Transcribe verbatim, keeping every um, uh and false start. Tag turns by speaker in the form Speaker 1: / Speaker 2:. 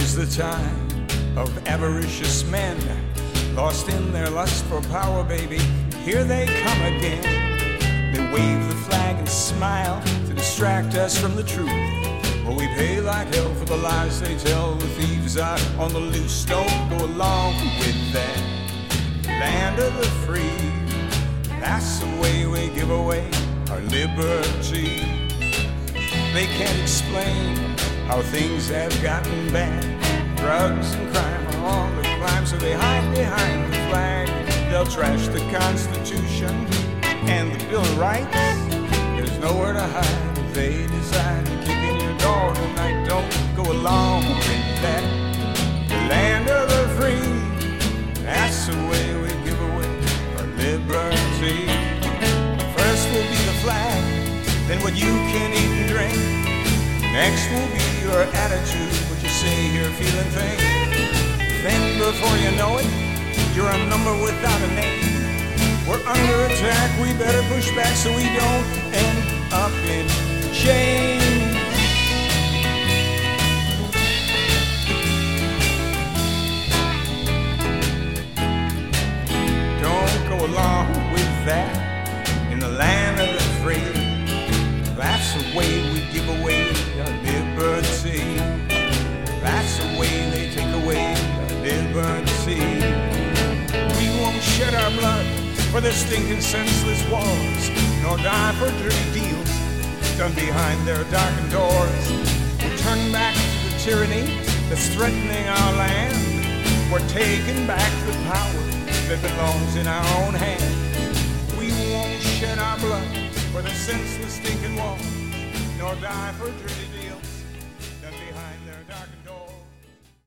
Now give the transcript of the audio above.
Speaker 1: is the time of avaricious men, lost in their lust for power, baby. Here they come again. They wave the flag and smile to distract us from the truth. But we pay like hell for the lies they tell. The thieves out on the loose don't go along with that. Land of the free, that's the way we give away our liberty. They can't explain how things have gotten bad. Drugs and crime are on the climb, so they hide behind the flag. They'll trash the Constitution and the Bill of Rights. There's nowhere to hide if they decide to kick in your door tonight. Don't go along with that. The land of the free, that's the way we give away our liberty. First will be the flag, then what you can eat and drink. Next will be your attitude, what you say here, feeling thing. Then before you know it, you're a number without a name. We're under attack, we better push back so we don't end up in chains. Don't go along with that in the land of the free. That's the way we give away our liberty. That's the way they take away our liberty. We won't shed our blood for their stinking senseless wars, nor die for dirty deals done behind their darkened doors. We're turning back to the tyranny that's threatening our land. We're taking back the power that belongs in our own hands. We won't shed our blood for the senseless stinking wars, nor die for dirty deals